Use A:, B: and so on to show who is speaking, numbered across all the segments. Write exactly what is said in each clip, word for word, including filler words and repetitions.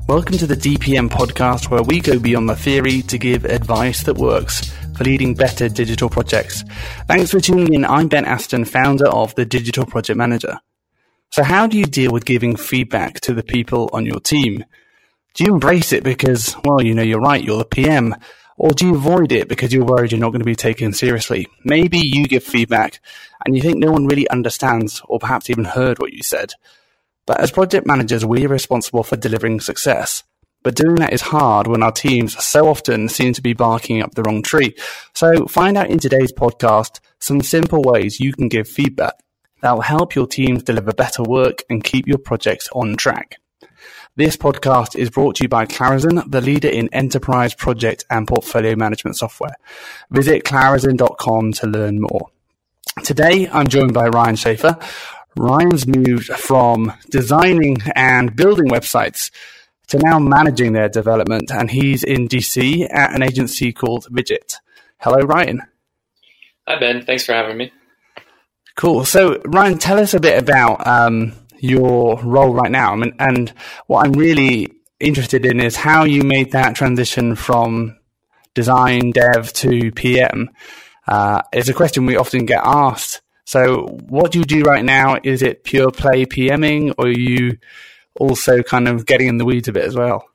A: Welcome to the D P M podcast, where we go beyond the theory to give advice that works for leading better digital projects. Thanks for tuning in. I'm Ben Aston, founder of The Digital Project Manager. So how do you deal with giving feedback to the people on your team? Do you embrace it because, well, you know you're right, you're the P M? Or do you avoid it because you're worried you're not going to be taken seriously? Maybe you give feedback and you think no one really understands or perhaps even heard what you said. But as project managers, we are responsible for delivering success. But doing that is hard when our teams so often seem to be barking up the wrong tree. So find out in today's podcast some simple ways you can give feedback that will help your teams deliver better work and keep your projects on track. This podcast is brought to you by Clarizen, the leader in enterprise project and portfolio management software. Visit clarizen dot com to learn more. Today, I'm joined by Ryan Schaefer. Ryan's moved from designing and building websites to now managing their development, and he's in D C at an agency called Vidget. Hello, Ryan.
B: Hi, Ben. Thanks for having me.
A: Cool. So, Ryan, tell us a bit about um, your role right now. I mean, and what I'm really interested in is how you made that transition from design, dev to P M. Uh, it's a question we often get asked. So what do you do right now? Is it pure play PMing, or are you also kind of getting in the weeds a bit as well?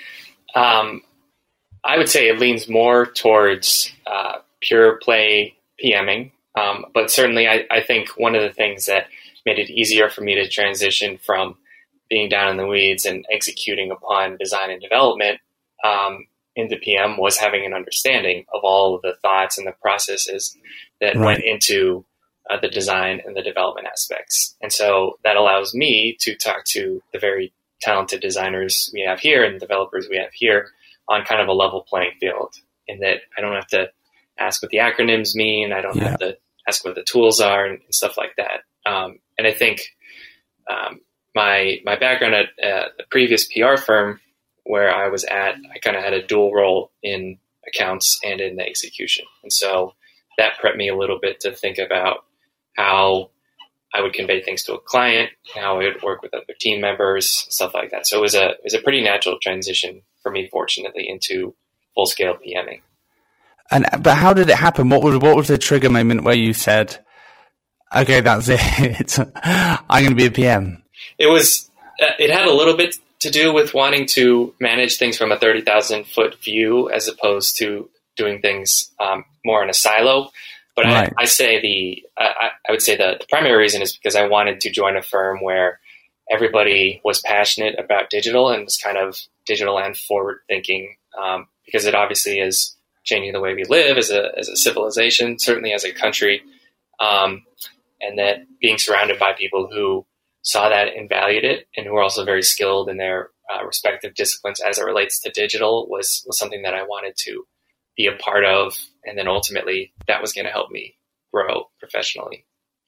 B: Um, I would say it leans more towards uh, pure play PMing. Um, but certainly I, I think one of the things that made it easier for me to transition from being down in the weeds and executing upon design and development um, into P M was having an understanding of all of the thoughts and the processes that right. went into Uh, the design and the development aspects. And so that allows me to talk to the very talented designers we have here and developers we have here on kind of a level playing field, in that I don't have to ask what the acronyms mean. I don't yeah. have to ask what the tools are and, and stuff like that. Um, and I think um, my my background at uh, the previous P R firm where I was at, I kind of had a dual role in accounts and in the execution. And so that prepped me a little bit to think about how I would convey things to a client, how I would work with other team members, stuff like that. So it was a it was a pretty natural transition for me, fortunately, into full scale PMing.
A: And but how did it happen? What was what was the trigger moment where you said, "Okay, that's it. I'm going to be a P M"?
B: It was. Uh, it had a little bit to do with wanting to manage things from a thirty thousand foot view, as opposed to doing things um, more in a silo. But right. I, I say the I, I would say the, the primary reason is because I wanted to join a firm where everybody was passionate about digital and was kind of digital and forward thinking, um, because it obviously is changing the way we live as a as a civilization, certainly as a country, um, and that being surrounded by people who saw that and valued it, and who are also very skilled in their uh, respective disciplines as it relates to digital was was something that I wanted to be a part of, and then ultimately that was going to help me grow professionally.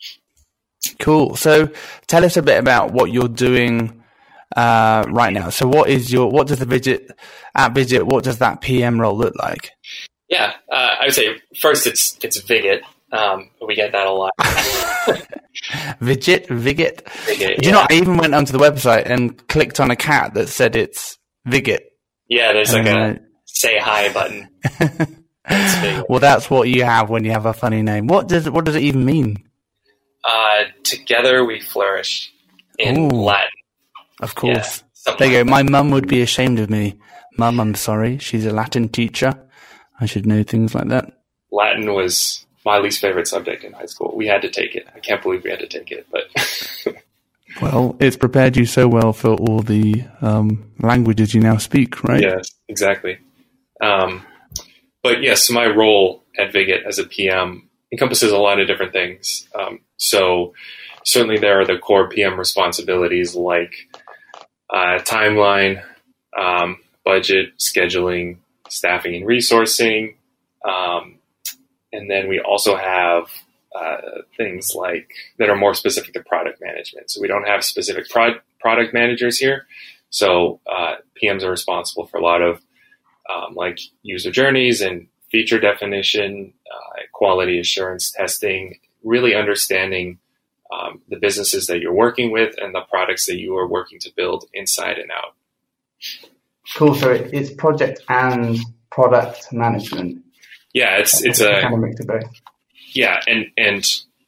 A: Cool. So tell us a bit about what you're doing uh, right now. So what is your, what does the Vidget, at Vidget, what does that P M role look like?
B: Yeah, uh, I would say first it's, it's Vidget. Um, we get that a lot.
A: Vidget, Vidget.
B: Vidget,
A: Do you know, I even went onto the website and clicked on a cat that said it's Vidget.
B: Yeah, there's like
A: uh,
B: a say hi button.
A: Well, that's what you have when you have a funny name. What does what does it even mean?
B: Uh, together we flourish in
A: Ooh,
B: Latin.
A: Of course.
B: Yeah,
A: there you
B: like
A: go. My mum would be ashamed of me. Mum, I'm sorry. She's a Latin teacher. I should know things like that.
B: Latin was my least favorite subject in high school. We had to take it. I can't believe we had to take it, but
A: well, it's prepared you so well for all the um, languages you now speak, right?
B: Yes, exactly. Um, but yes, so my role at Vidget as a P M encompasses a lot of different things. Um, so certainly there are the core P M responsibilities like uh, timeline, um, budget, scheduling, staffing and resourcing. Um, and then we also have uh, things like that are more specific to product management. So we don't have specific pro- product managers here. So uh, P Ms are responsible for a lot of Um, like user journeys and feature definition, uh, quality assurance testing, really understanding um, the businesses that you're working with and the products that you are working to build inside and out.
A: Cool. So it, it's project and product management.
B: Yeah, it's it's a
A: kind of mix of both.
B: Yeah, and and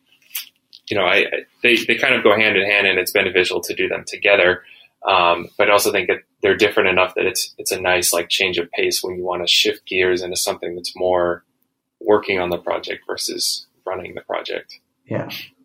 B: you know, I, I they they kind of go hand in hand, and it's beneficial to do them together. Um, but I also think that they're different enough that it's it's a nice like change of pace when you want to shift gears into something that's more working on the project versus running the project.
A: Yeah.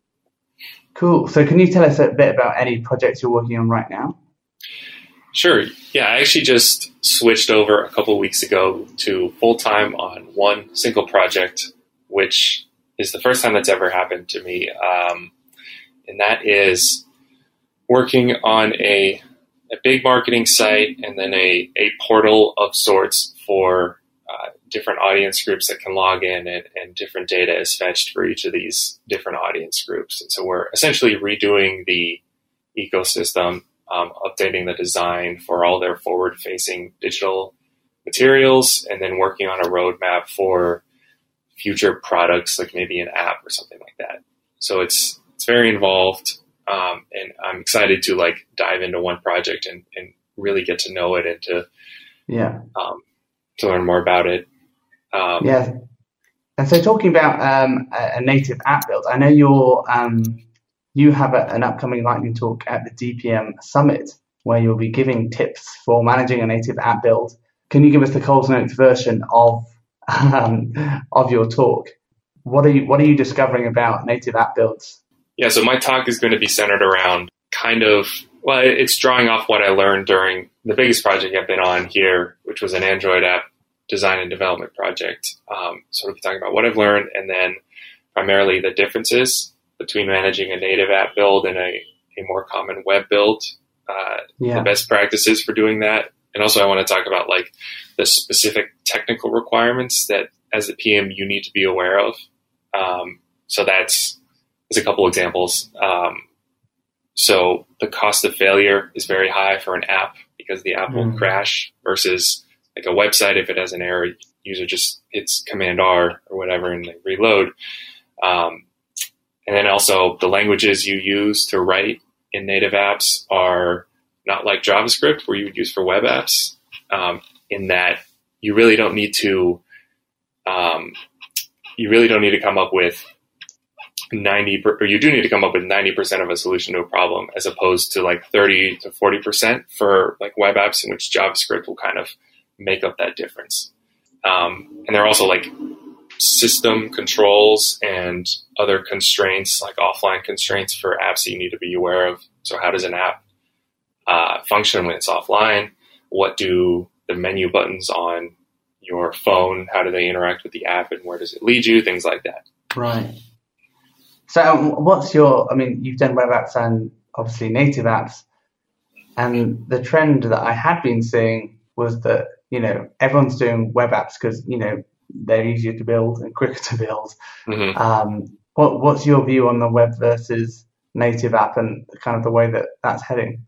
A: Cool. So can you tell us a bit about any projects you're working on right now?
B: Sure. Yeah, I actually just switched over a couple of weeks ago to full-time on one single project, which is the first time that's ever happened to me. Um, and that is working on a, a big marketing site and then a, a portal of sorts for uh, different audience groups that can log in, and, and different data is fetched for each of these different audience groups. And so we're essentially redoing the ecosystem, um, updating the design for all their forward-facing digital materials, and then working on a roadmap for future products, like maybe an app or something like that. So it's it's very involved, um, and I'm excited to like dive into one project and, and really get to know it and to
A: yeah
B: um, to learn more about it. Um,
A: yeah. And so talking about um, a, a native app build, I know you're um, you have a, an upcoming lightning talk at the D P M Summit where you'll be giving tips for managing a native app build. Can you give us the Coles Notes version of um, of your talk? What are you What are you discovering about native app builds?
B: Yeah, so my talk is going to be centered around kind of, well, it's drawing off what I learned during the biggest project I've been on here, which was an Android app design and development project. Um, so we'll be talking about what I've learned, and then primarily the differences between managing a native app build and a, a more common web build, uh, yeah. the best practices for doing that. And also I want to talk about like the specific technical requirements that as a P M you need to be aware of. Um, so that's, there's a couple examples. Um, so the cost of failure is very high for an app because the app mm. will crash, versus like a website, if it has an error, user just hits Command R or whatever and they reload. Um, and then also the languages you use to write in native apps are not like JavaScript, where you would use for web apps, um, in that you really don't need to, um, you really don't need to come up with ninety, per, or you do need to come up with ninety percent of a solution to a problem, as opposed to like thirty to forty percent for like web apps, in which JavaScript will kind of make up that difference. Um, and there are also like system controls and other constraints, like offline constraints for apps that you need to be aware of. So how does an app uh, function when it's offline? What do the menu buttons on your phone, how do they interact with the app, and where does it lead you? Things like that.
A: Right. So um, what's your, I mean, you've done web apps and obviously native apps, and the trend that I had been seeing was that, you know, everyone's doing web apps because, you know, they're easier to build and quicker to build. Mm-hmm. Um, what, what's your view on the web versus native app and kind of the way that that's heading?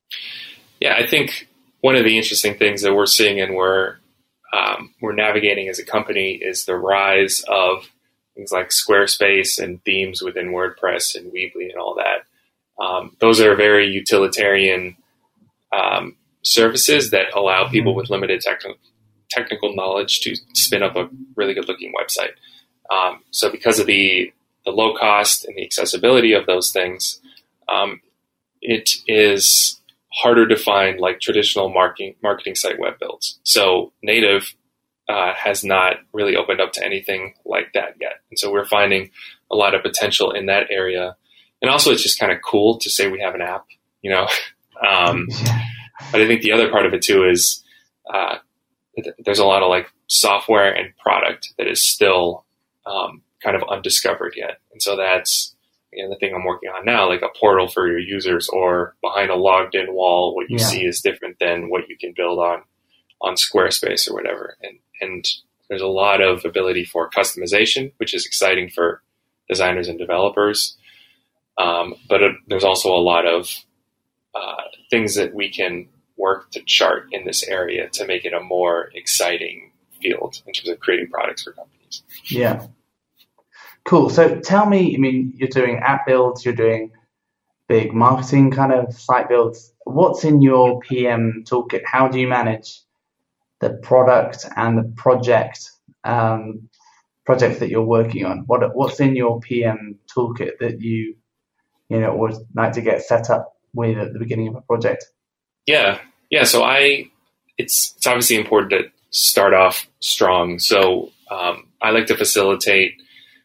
B: Yeah, I think one of the interesting things that we're seeing and we're, um, we're navigating as a company is the rise of things like Squarespace and themes within WordPress and Weebly and all that. Um, those are very utilitarian um, services that allow people with limited technical technical knowledge to spin up a really good looking website. Um, so because of the, the low cost and the accessibility of those things, um, it is harder to find like traditional marketing, marketing site web builds. So native uh, has not really opened up to anything like that yet. And so we're finding a lot of potential in that area. And also it's just kind of cool to say we have an app, you know? um, but I think the other part of it too is, uh, there's a lot of like software and product that is still um, kind of undiscovered yet. And so that's, you know, the thing I'm working on now, like a portal for your users, or behind a logged in wall, what you yeah. see is different than what you can build on, on Squarespace or whatever. And, and there's a lot of ability for customization, which is exciting for designers and developers. Um, but it, there's also a lot of uh, things that we can work to chart in this area to make it a more exciting field in terms of creating products for companies.
A: Yeah. Cool. So tell me, I mean, you're doing app builds, you're doing big marketing kind of site builds. What's in your P M toolkit? How do you manage the product and the project um, projects that you're working on? What what's in your P M toolkit that you you know would like to get set up with at the beginning of a project?
B: Yeah, yeah. So I, it's it's obviously important to start off strong. So um, I like to facilitate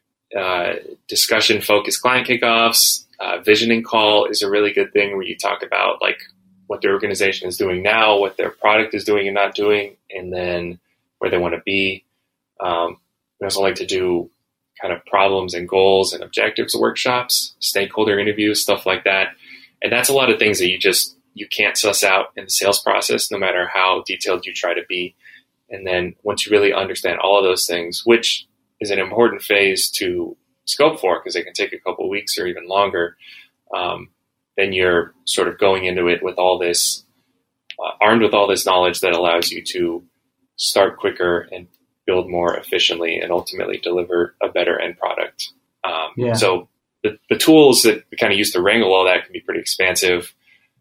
B: uh, discussion-focused client kickoffs. Uh, visioning call is a really good thing where you talk about like what their organization is doing now, what their product is doing and not doing, and then where they want to be. Um, we also like to do kind of problems and goals and objectives workshops, stakeholder interviews, stuff like that. And that's a lot of things that you just, you can't suss out in the sales process, no matter how detailed you try to be. And then once you really understand all of those things, which is an important phase to scope for, because it can take a couple of weeks or even longer, um, then you're sort of going into it with all this, uh, armed with all this knowledge that allows you to start quicker and build more efficiently and ultimately deliver a better end product. Um, yeah. So the, the tools that we kind of use to wrangle all that can be pretty expansive.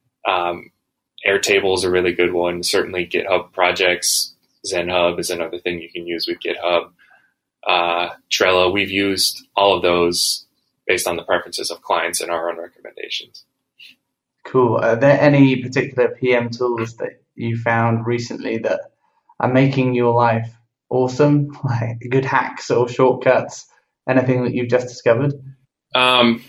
B: Um, Airtable is a really good one. Certainly GitHub projects. ZenHub is another thing you can use with GitHub. Uh, Trello, we've used all of those based on the preferences of clients and our own recommendations.
A: Cool. Are there any particular P M tools that you found recently that are making your life awesome? Like good hacks or shortcuts? Anything that you've just discovered?
B: Um,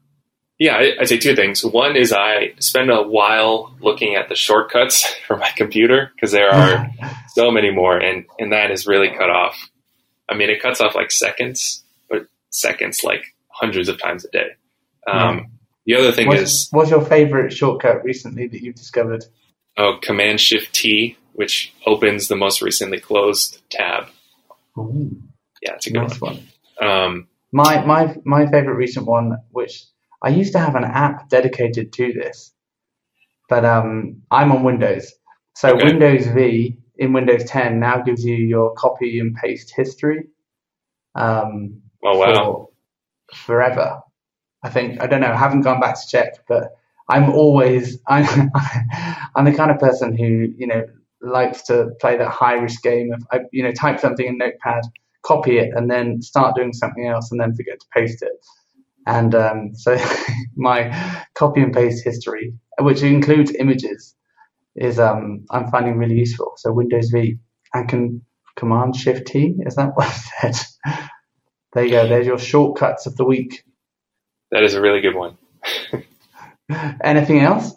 B: yeah, I, I'd say two things. One is I spend a while looking at the shortcuts for my computer because there are so many more, and, and that is really cut off. I mean, it cuts off like seconds, but seconds like hundreds of times a day. Um, yeah. The other thing
A: what's,
B: is...
A: What's your favorite shortcut recently that you've discovered?
B: Oh, Command-Shift-T, which opens the most recently closed tab.
A: Ooh,
B: yeah, it's a good
A: nice
B: one. one. Um,
A: my my my favorite recent one, which I used to have an app dedicated to this, but um, I'm on Windows. So okay. Windows V in Windows ten now gives you your copy and paste history. Um,
B: oh, wow.
A: For forever. I think, I don't know, I haven't gone back to check, but I'm always, I'm, I'm the kind of person who, you know, likes to play that high risk game of, I, you know, type something in Notepad, copy it, and then start doing something else and then forget to paste it. And um, so my copy and paste history, which includes images, is um, I'm finding really useful. So Windows V and can Command Shift T, is that what I said? There you go. There's your shortcuts of the week.
B: That is a really good one.
A: Anything else?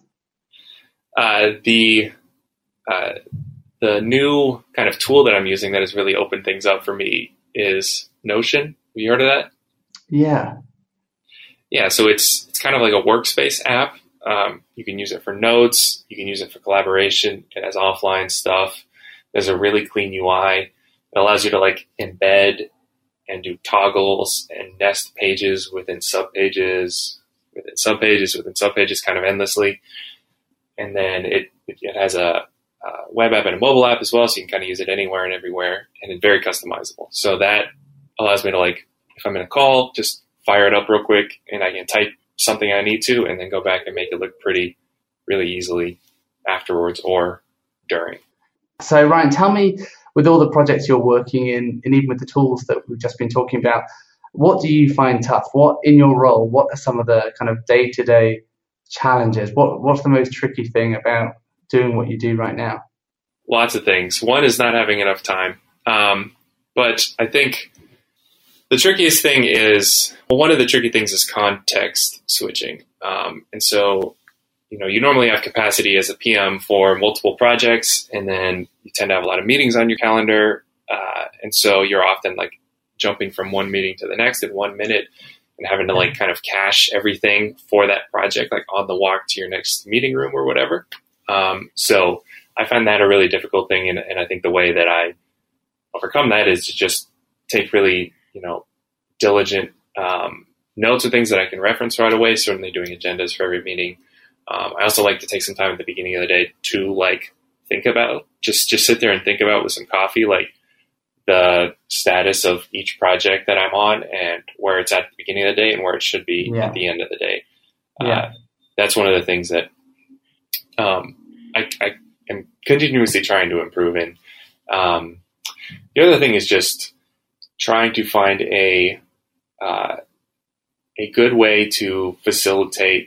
B: Uh, the uh, the new kind of tool that I'm using that has really opened things up for me is Notion. Have you heard of that?
A: Yeah.
B: Yeah, so it's it's kind of like a workspace app. Um, you can use it for notes. You can use it for collaboration. It has offline stuff. There's a really clean U I. It allows you to like embed and do toggles and nest pages within subpages, within subpages, within subpages, kind of endlessly. And then it it has a, a web app and a mobile app as well, so you can kind of use it anywhere and everywhere, and it's very customizable. So that allows me to, like, if I'm in a call, just fire it up real quick, and I can type something I need to, and then go back and make it look pretty really easily afterwards or during.
A: So, Ryan, tell me, with all the projects you're working in, and even with the tools that we've just been talking about, what do you find tough? What, in your role, what are some of the kind of day-to-day challenges? What What's the most tricky thing about doing what you do right now?
B: Lots of things. One is not having enough time. Um, but I think the trickiest thing is, well, one of the tricky things is context switching. Um, and so, you know, you normally have capacity as a P M for multiple projects, and then you tend to have a lot of meetings on your calendar. Uh, and so you're often like jumping from one meeting to the next in one minute and having to like kind of cache everything for that project, like on the walk to your next meeting room or whatever. Um, so I find that a really difficult thing. And, and I think the way that I overcome that is to just take really, you know, diligent um, notes of things that I can reference right away, certainly doing agendas for every meeting. Um, I also like to take some time at the beginning of the day to like think about, just, just sit there and think about with some coffee, like the status of each project that I'm on and where it's at the beginning of the day and where it should be yeah. at the end of the day.
A: Yeah.
B: Uh, that's one of the things that um, I, I am continuously trying to improve in. Um, the other thing is just trying to find a uh, a good way to facilitate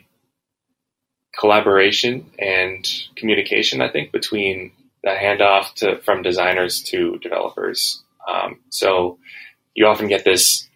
B: collaboration and communication, I think, between the handoff to, from designers to developers. Um, so you often get this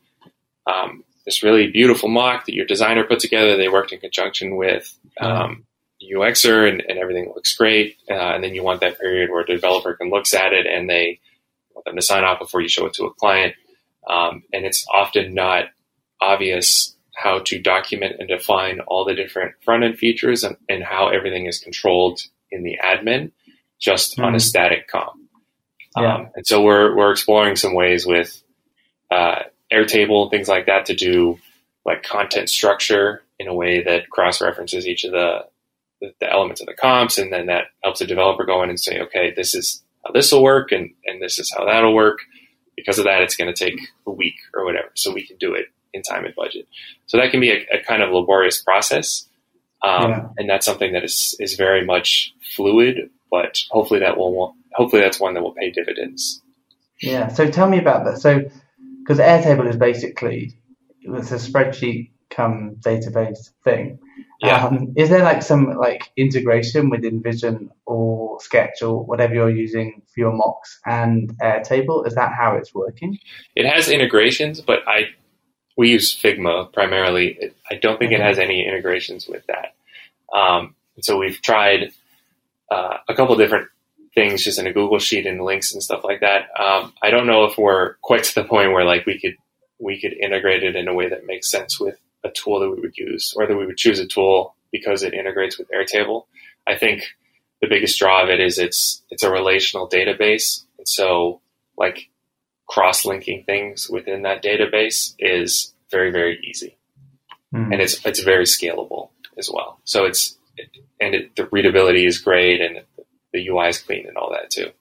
B: um, this really beautiful mock that your designer put together. They worked in conjunction with um, U X er, and, and everything looks great. Uh, and then you want that period where a developer can looks at it and they want them to sign off before you show it to a client. Um, and it's often not obvious how to document and define all the different front-end features and, and how everything is controlled in the admin just mm. on a static com.
C: Yeah.
B: Um, and so we're we're exploring some ways with uh, Airtable, things like that, to do like content structure in a way that cross-references each of the, the, the elements of the comps, and then that helps the developer go in and say, okay, this is how this will work, and, and this is how that'll work. Because of that, it's going to take a week or whatever, so we can do it in time and budget. So that can be a, a kind of laborious process, um, yeah. and that's something that is is very much fluid. But hopefully that will hopefully that's one that will pay dividends.
C: Yeah. So tell me about that. So because Airtable is basically it's a spreadsheet come database thing.
B: Yeah.
C: Um, is there like some like integration with InVision or Sketch or whatever you're using for your mocks and Airtable? Is that how it's working?
B: It has integrations, but I we use Figma primarily. It, I don't think
C: okay.
B: it has any integrations with that. Um, and so we've tried uh, a couple different things just in a Google Sheet and links and stuff like that. Um, I don't know if we're quite to the point where like we could we could integrate it in a way that makes sense with a tool that we would use, or that we would choose a tool because it integrates with Airtable. I think the biggest draw of it is it's it's a relational database, and so like cross-linking things within that database is very, very easy, mm. and it's it's very scalable as well. So it's and it, the readability is great, and the U I is clean and all that too.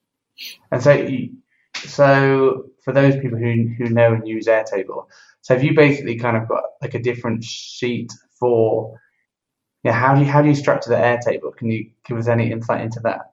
C: And so, so for those people who who know and use Airtable. So have you basically kind of got like a different sheet for, yeah, how do you, how do you structure the Airtable? Can you give us any insight into that?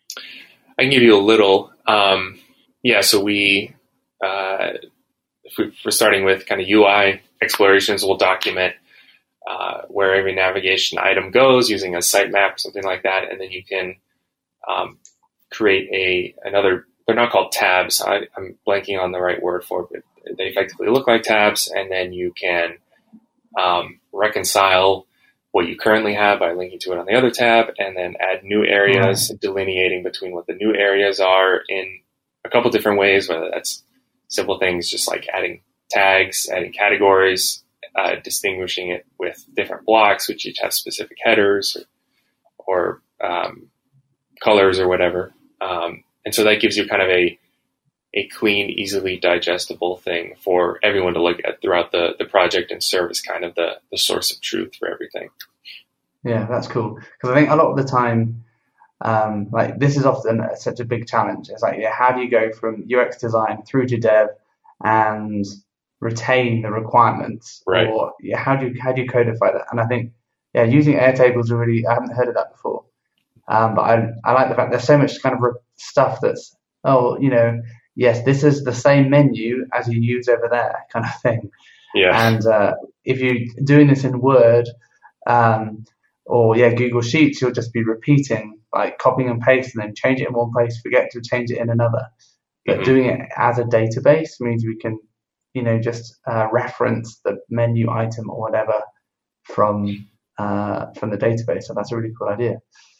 B: I can give you a little. Um, yeah, so we, uh, if we, we're starting with kind of U I explorations, we'll document uh, where every navigation item goes using a sitemap, something like that. And then you can um, create a another, they're not called tabs. I, I'm blanking on the right word for it, but they effectively look like tabs, and then you can um, reconcile what you currently have by linking to it on the other tab, and then add new areas, mm-hmm. delineating between what the new areas are in a couple different ways, whether that's simple things just like adding tags, adding categories, uh, distinguishing it with different blocks, which each have specific headers or, or um, colors or whatever. Um, and so that gives you kind of a a clean, easily digestible thing for everyone to look at throughout the, the project and serve as kind of the, the source of truth for everything.
C: Yeah, that's cool. Because I think a lot of the time, um, like this is often such a big challenge. It's like, yeah, how do you go from U X design through to dev and retain the requirements?
B: Right.
C: Or yeah, how do you, how do you codify that? And I think, yeah, using Airtable is really, I haven't heard of that before. Um, but I, I like the fact there's so much kind of re- stuff that's, oh, you know, yes, this is the same menu as you use over there, kind of thing.
B: Yeah.
C: And uh, if you're doing this in Word um, or yeah, Google Sheets, you'll just be repeating, like copying and pasting, and then change it in one place, forget to change it in another. But mm-hmm. doing it as a database means we can, you know, just uh, reference the menu item or whatever from uh, from the database. So that's a really cool idea.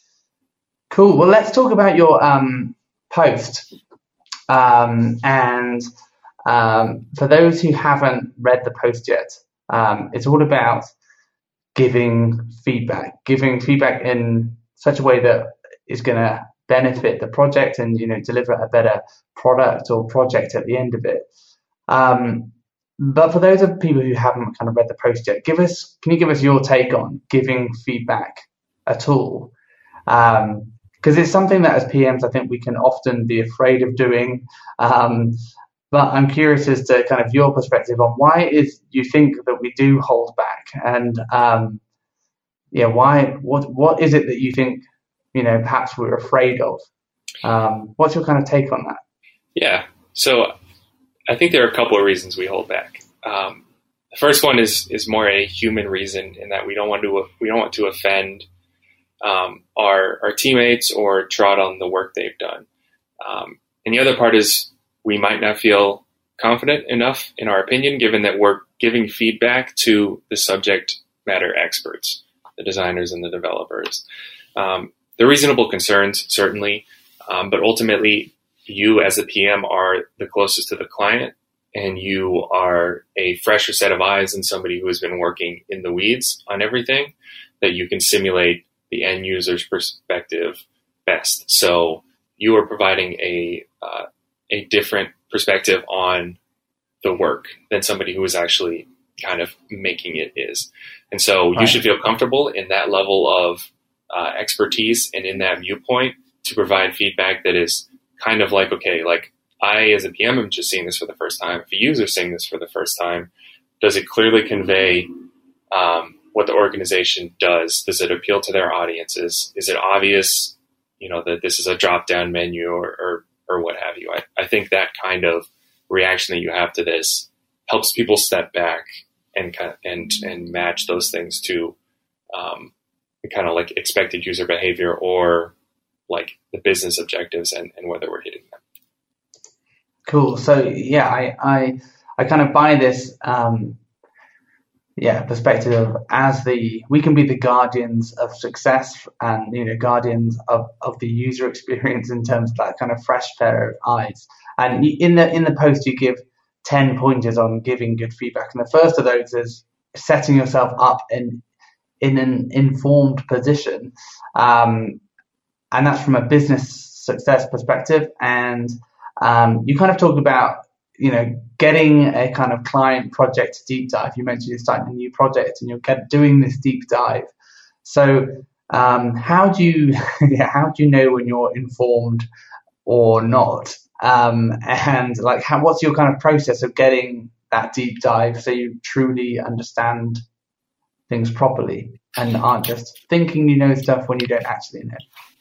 C: Cool. Well, let's talk about your um, post. Um, and um, for those who haven't read the post yet, um, it's all about giving feedback, giving feedback in such a way that is going to benefit the project and, you know, deliver a better product or project at the end of it. Um, but for those of people who haven't kind of read the post yet, give us, can you give us your take on giving feedback at all? Um, Because it's something that as P Ms, I think we can often be afraid of doing. Um, but I'm curious as to kind of your perspective on why is you think that we do hold back, and um, yeah, why? What what is it that you think, you know, perhaps we're afraid of? Um, what's your kind of take on that?
B: Yeah, so I think there are a couple of reasons we hold back. Um, the first one is is more a human reason, in that we don't want to we don't want to offend um, our our teammates or trot on the work they've done. Um, and the other part is we might not feel confident enough in our opinion, given that we're giving feedback to the subject matter experts, the designers and the developers. Um, they're reasonable concerns, certainly, um, but ultimately, you as a P M are the closest to the client, and you are a fresher set of eyes than somebody who has been working in the weeds on everything, that you can simulate the end user's perspective best. So you are providing a uh, a different perspective on the work than somebody who is actually kind of making it is. And so you
C: Right.
B: should feel comfortable in that level of uh, expertise and in that viewpoint to provide feedback that is kind of like, okay, like I as a P M am just seeing this for the first time. If a user is seeing this for the first time, does it clearly convey um, what the organization does? Does it appeal to their audiences? Is it obvious, you know, that this is a drop-down menu or, or, or what have you? I, I think that kind of reaction that you have to this helps people step back and kind of, and and match those things to um, kind of like expected user behavior or like the business objectives and, and whether we're hitting them.
C: Cool. So yeah, I I, I kind of buy this um, yeah perspective of as the we can be the guardians of success and you know guardians of, of the user experience in terms of that kind of fresh pair of eyes. And in the in the post you give ten pointers on giving good feedback, and the first of those is setting yourself up in in an informed position, um, and that's from a business success perspective. And um, you kind of talk about you know getting a kind of client project deep dive. You mentioned you're starting a new project and you're get, doing this deep dive. So um, how do you yeah, how do you know when you're informed or not? Um, and like, how, what's your kind of process of getting that deep dive so you truly understand things properly and aren't just thinking you know stuff when you don't actually know?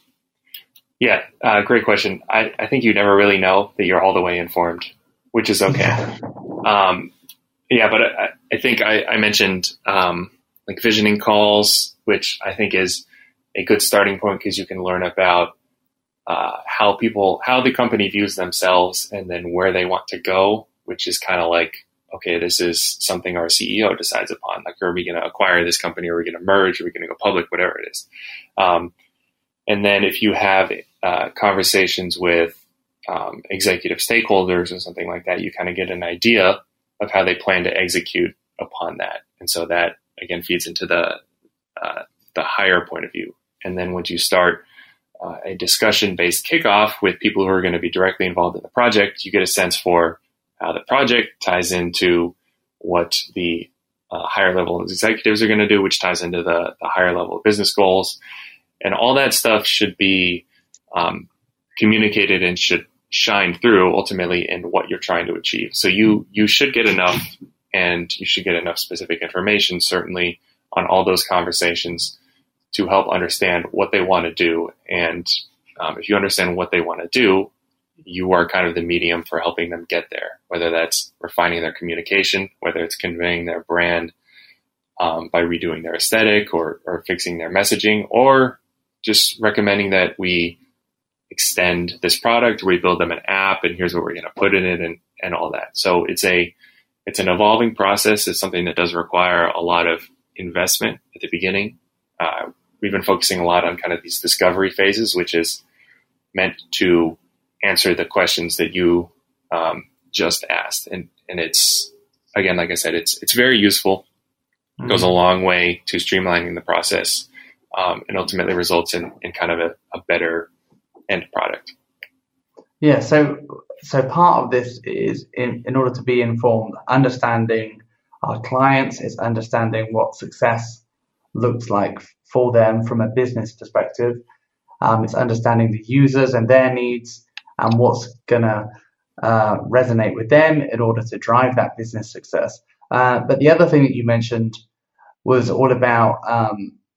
B: Yeah, uh, great question. I, I think you never really know that you're all the way informed, which is okay.
C: Yeah.
B: Um, yeah, but I, I think I, I mentioned um, like visioning calls, which I think is a good starting point because you can learn about Uh, how people, how the company views themselves and then where they want to go, which is kind of like, okay, this is something our C E O decides upon. Like, are we going to acquire this company? Are we going to merge? Are we going to go public? Whatever it is. Um, and then if you have uh, conversations with um, executive stakeholders or something like that, you kind of get an idea of how they plan to execute upon that. And so that, again, feeds into the uh, the higher point of view. And then once you start Uh, a discussion-based kickoff with people who are going to be directly involved in the project, you get a sense for how the project ties into what the uh, higher level executives are going to do, which ties into the, the higher level business goals. And all that stuff should be um, communicated and should shine through ultimately in what you're trying to achieve. So you you should get enough, and you should get enough specific information, certainly, on all those conversations to help understand what they want to do. And um, if you understand what they want to do, you are kind of the medium for helping them get there, whether that's refining their communication, whether it's conveying their brand um, by redoing their aesthetic or, or fixing their messaging, or just recommending that we extend this product, we build them an app, and here's what we're going to put in it, and, and all that. So it's a it's an evolving process. It's something that does require a lot of investment at the beginning. Uh, we've been focusing a lot on kind of these discovery phases, which is meant to answer the questions that you um, just asked. And, and it's, again, like I said, it's, it's very useful. It goes a long way to streamlining the process um, and ultimately results in, in kind of a, a better end product.
C: Yeah. So, so part of this is in, in order to be informed, understanding our clients is understanding what success looks like for them from a business perspective. Um, it's understanding the users and their needs and what's going to uh, resonate with them in order to drive that business success. Uh, but the other thing that you mentioned was all about um,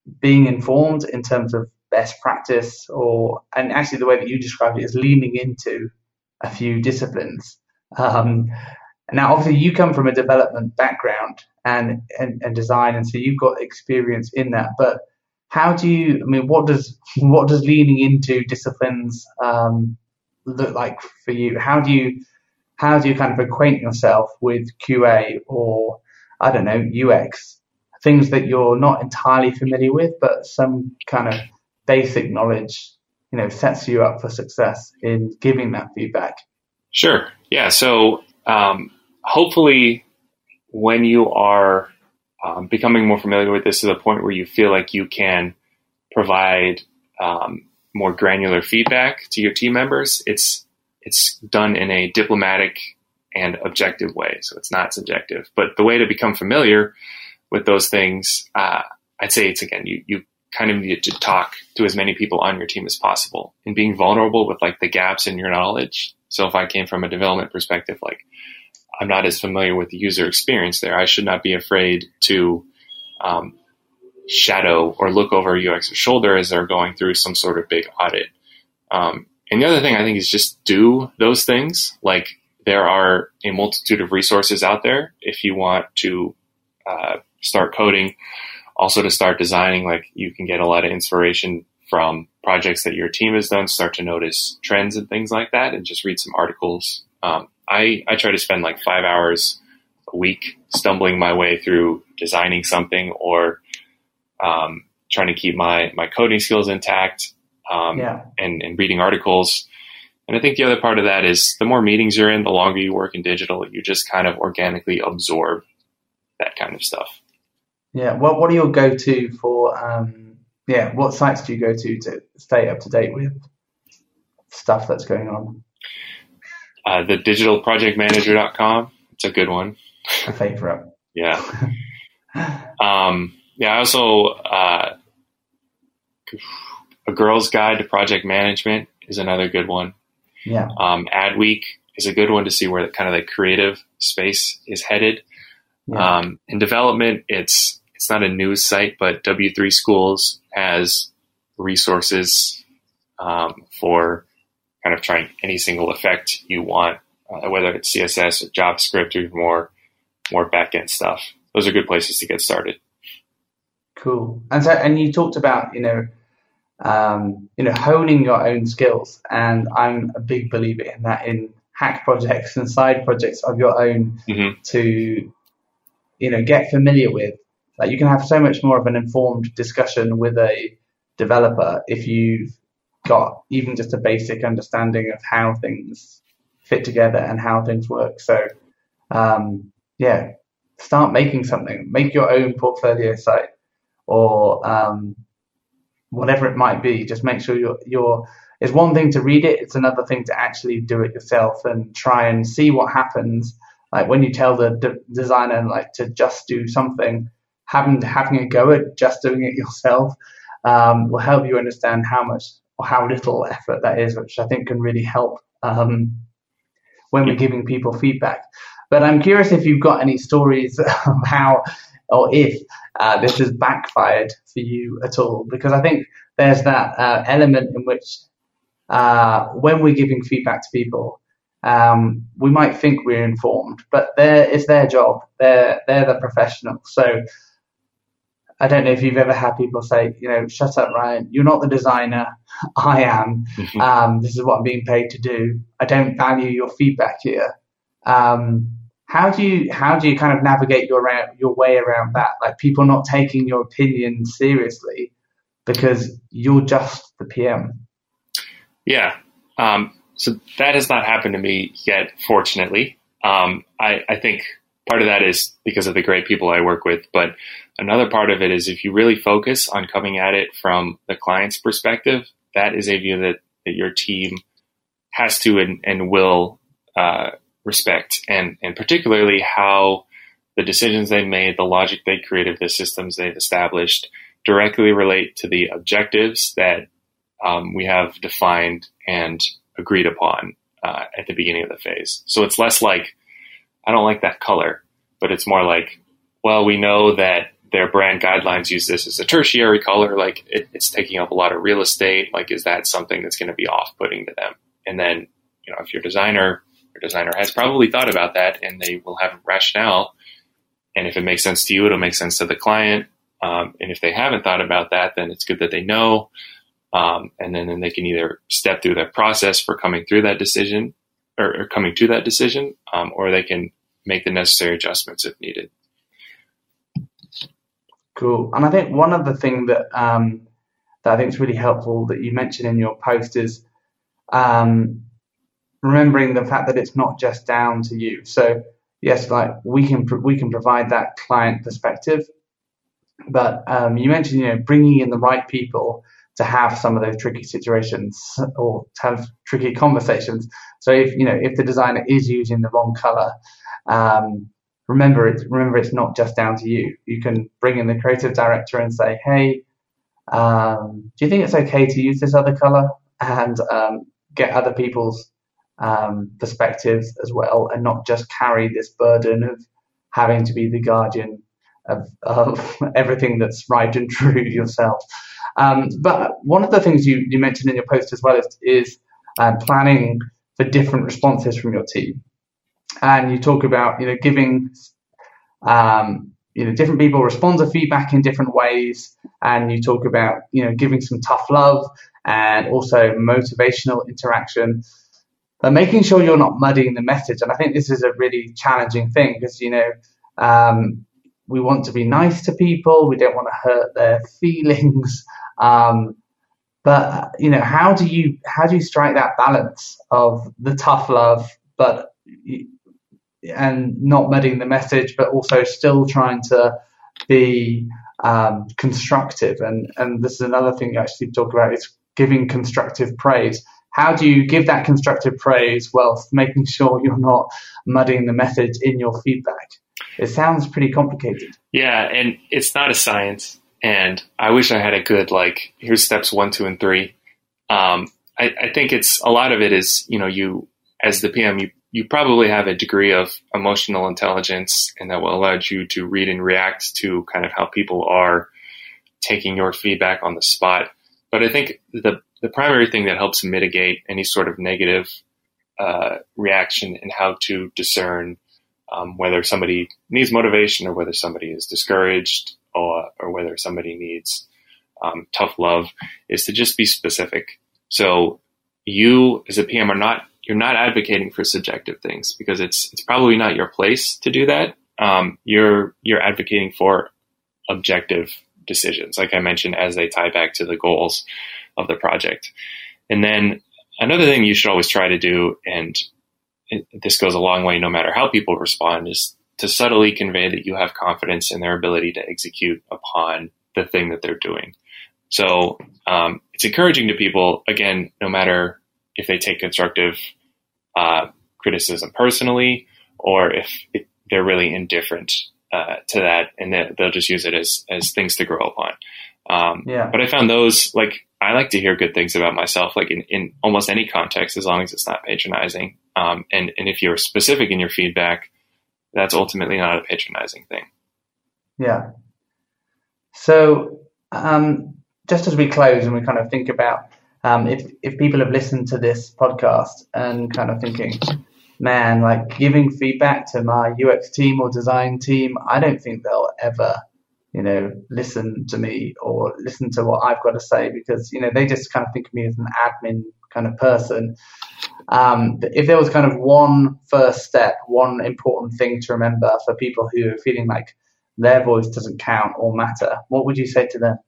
C: being informed in terms of best practice, or and actually the way that you described it is leaning into a few disciplines. Um, now, obviously, you come from a development background and, and and design, and so you've got experience in that. But how do you? I mean, what does what does leaning into disciplines um, look like for you? How do you how do you kind of acquaint yourself with Q A or I don't know U X, things that you're not entirely familiar with, but some kind of basic knowledge, you know, sets you up for success in giving that feedback?
B: Sure. Yeah. So um, hopefully, when you are um, becoming more familiar with this to the point where you feel like you can provide um, more granular feedback to your team members, it's it's done in a diplomatic and objective way. So it's not subjective. But the way to become familiar with those things, uh, I'd say it's, again, you, you kind of need to talk to as many people on your team as possible and being vulnerable with like the gaps in your knowledge. So if I came from a development perspective, like I'm not as familiar with the user experience there, I should not be afraid to um, shadow or look over U X's shoulder as they're going through some sort of big audit. Um, and the other thing I think is just do those things. Like there are a multitude of resources out there if you want to uh, start coding, also to start designing. Like you can get a lot of inspiration from projects that your team has done, start to notice trends and things like that, and just read some articles. Um, I, I try to spend like five hours a week stumbling my way through designing something or um, trying to keep my, my coding skills intact um,
C: yeah.
B: and, and reading articles. And I think the other part of that is the more meetings you're in, the longer you work in digital, you just kind of organically absorb that kind of stuff.
C: Yeah. What What are your go-to for? Um, yeah. What sites do you go to to stay up to date with stuff that's going on?
B: Uh, the digital project manager dot com. It's a good one.
C: A favorite.
B: Yeah. um, yeah. I also uh, A Girl's Guide to Project Management is another good one.
C: Yeah.
B: Um, Adweek is a good one to see where the kind of the creative space is headed. Yeah. Um, in development, it's it's not a news site, but W three Schools has resources um, for kind of trying any single effect you want, uh, whether it's C S S or JavaScript or more more back-end stuff. Those are good places to get started.
C: Cool. And so, and you talked about, you know, um, you know, honing your own skills, and I'm a big believer in that, in hack projects and side projects of your own
B: mm-hmm.
C: to, you know, get familiar with. Like you can have so much more of an informed discussion with a developer if you've got even just a basic understanding of how things fit together and how things work. So, um, yeah, start making something, make your own portfolio site or um, whatever it might be. Just make sure you're, you're, it's one thing to read it. It's another thing to actually do it yourself and try and see what happens. Like when you tell the de- designer like to just do something, having, having a go at just doing it yourself um, will help you understand how much or how little effort that is, which I think can really help um, when we're giving people feedback. But I'm curious if you've got any stories of how or if uh, this has backfired for you at all, because I think there's that uh, element in which uh, when we're giving feedback to people, um, we might think we're informed, but they're, it's their job. They're, they're the professionals. So I don't know if you've ever had people say, you know, shut up, Ryan, you're not the designer, I am. Mm-hmm. Um, this is what I'm being paid to do. I don't value your feedback here. Um, how do you how do you kind of navigate your your way around that? Like people not taking your opinion seriously because you're just the P M.
B: Yeah. Um, so that has not happened to me yet, fortunately. Um, I, I think part of that is because of the great people I work with, but another part of it is if you really focus on coming at it from the client's perspective, that is a view that, that your team has to and, and will uh, respect, and, and particularly how the decisions they made, the logic they created, the systems they've established directly relate to the objectives that um, we have defined and agreed upon uh, at the beginning of the phase. So it's less like, I don't like that color, but it's more like, well, we know that their brand guidelines use this as a tertiary color, like it, it's taking up a lot of real estate. Like, is that something that's going to be off-putting to them? And then, you know, if your designer, your designer has probably thought about that, and they will have rationale. And if it makes sense to you, it'll make sense to the client. Um, and if they haven't thought about that, then it's good that they know. Um, and then, then they can either step through that process for coming through that decision or, or coming to that decision, um, or they can make the necessary adjustments if needed.
C: Cool. And I think one other thing that um, that I think is really helpful that you mentioned in your post is um, remembering the fact that it's not just down to you. So yes, like we can we can provide that client perspective, but um, you mentioned, you know, bringing in the right people to have some of those tricky situations or to have tricky conversations. So if, you know, if the designer is using the wrong color, um, remember it's, remember it's not just down to you. You can bring in the creative director and say, hey, um, do you think it's okay to use this other color? And um, get other people's um, perspectives as well, and not just carry this burden of having to be the guardian of, of everything that's right and true yourself. Um, but one of the things you, you mentioned in your post as well is, is uh, planning for different responses from your team. And you talk about, you know, giving, um, you know, different people respond to feedback in different ways. And you talk about, you know, giving some tough love and also motivational interaction, but making sure you're not muddying the message. And I think this is a really challenging thing because, you know, um, we want to be nice to people. We don't want to hurt their feelings. Um, but, you know, how do you how do you strike that balance of the tough love, but and not muddying the message, but also still trying to be um, constructive? And, and this is another thing you actually talk about is giving constructive praise. How do you give that constructive praise whilst making sure you're not muddying the message in your feedback? It sounds pretty complicated.
B: Yeah, and it's not a science. And I wish I had a good, like, here's steps one, two, and three. Um, I, I think it's a lot of it is, you know, you as the P M, you, you probably have a degree of emotional intelligence, and that will allow you to read and react to kind of how people are taking your feedback on the spot. But I think the the primary thing that helps mitigate any sort of negative uh, reaction and how to discern um, whether somebody needs motivation or whether somebody is discouraged or, or whether somebody needs um, tough love is to just be specific. So you as a P M are not, you're not advocating for subjective things because it's, it's probably not your place to do that. Um, you're, you're advocating for objective decisions, like I mentioned, as they tie back to the goals of the project. And then another thing you should always try to do, and it, this goes a long way no matter how people respond, is to subtly convey that you have confidence in their ability to execute upon the thing that they're doing. So um, it's encouraging to people, again, no matter if they take constructive uh, criticism personally or if it, they're really indifferent uh, to that, and they, they'll just use it as, as things to grow upon. Um, yeah. But I found those, like, I like to hear good things about myself, like in, in almost any context, as long as it's not patronizing. Um, and, and if you're specific in your feedback, that's ultimately not a patronizing thing.
C: Yeah. So um, just as we close and we kind of think about um, if, if people have listened to this podcast and kind of thinking, man, like giving feedback to my U X team or design team, I don't think they'll ever, you know, listen to me or listen to what I've got to say because, you know, they just kind of think of me as an admin kind of person. Um, but if there was kind of one first step, one important thing to remember for people who are feeling like their voice doesn't count or matter, what would you say to them?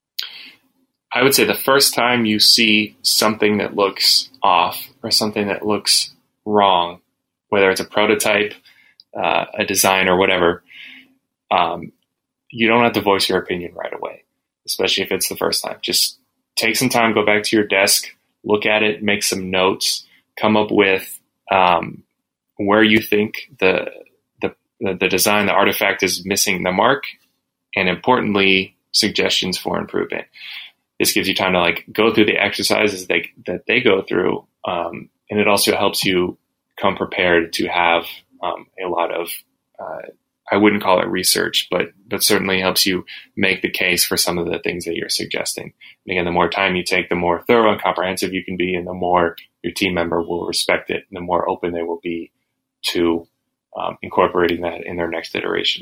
B: I would say the first time you see something that looks off or something that looks wrong, whether it's a prototype, uh, a design, or whatever, um, you don't have to voice your opinion right away, especially if it's the first time. Just take some time, go back to your desk, look at it, make some notes, come up with um, where you think the, the the design, the artifact is missing the mark, and importantly, suggestions for improvement. This gives you time to like go through the exercises they, that they go through, um, and it also helps you come prepared to have um, a lot of uh,
D: I wouldn't call it research, but but certainly helps you make the case for some of the things that you're suggesting. And again, the more time you take, the more thorough and comprehensive you can be, and the more your team member will respect it, and the more open they will be to um, incorporating that in their next iteration.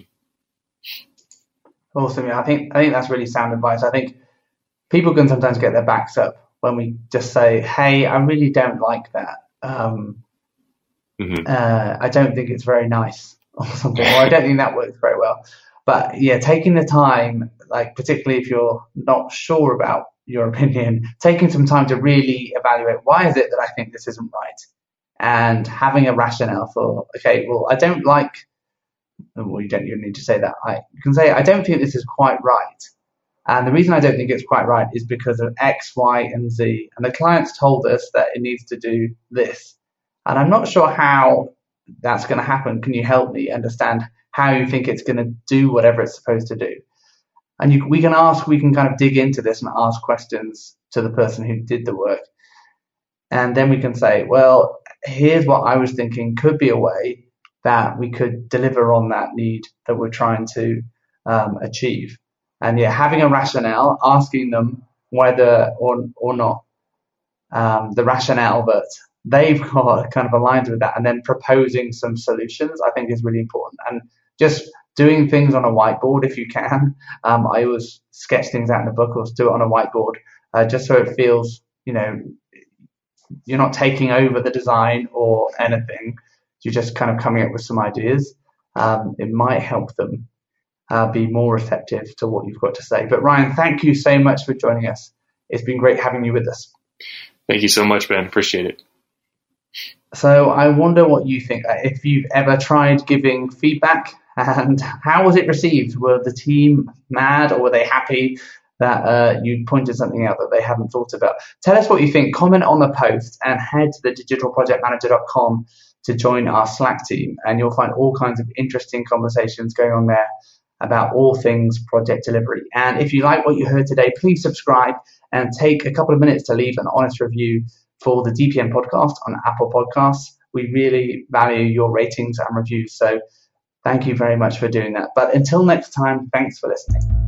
C: Awesome. Yeah, I think I think that's really sound advice. I think people can sometimes get their backs up when we just say, "Hey, I really don't like that. Um, mm-hmm. uh, I don't think it's very nice." Or something, or I don't think that works very well. But yeah, taking the time, like particularly if you're not sure about your opinion, taking some time to really evaluate why is it that I think this isn't right, and having a rationale for, okay, well, I don't like, well, you don't even need to say that. I you can say, I don't think this is quite right. And the reason I don't think it's quite right is because of X, Y, and Z. And the client's told us that it needs to do this. And I'm not sure how that's going to happen. Can you help me understand how you think it's going to do whatever it's supposed to do? And you, we can ask, we can kind of dig into this and ask questions to the person who did the work. And then we can say, well, here's what I was thinking could be a way that we could deliver on that need that we're trying to um, achieve. And yeah, having a rationale, asking them whether or, or not um, the rationale that they've got kind of aligned with that, and then proposing some solutions, I think is really important. And just doing things on a whiteboard if you can. Um, I always sketch things out in a book or do it on a whiteboard, uh, just so it feels, you know, you're not taking over the design or anything. You're just kind of coming up with some ideas. Um, it might help them uh, be more receptive to what you've got to say. But Ryan, thank you so much for joining us. It's been great having you with us.
D: Thank you so much, Ben. Appreciate it.
C: So I wonder what you think, if you've ever tried giving feedback, and how was it received? Were the team mad, or were they happy that uh, you pointed something out that they hadn't thought about? Tell us what you think. Comment on the post and head to the digital project manager dot com to join our Slack team, and you'll find all kinds of interesting conversations going on there about all things project delivery. And if you like what you heard today, please subscribe and take a couple of minutes to leave an honest review for the D P M podcast on Apple Podcasts. We really value your ratings and reviews. So thank you very much for doing that. But until next time, thanks for listening.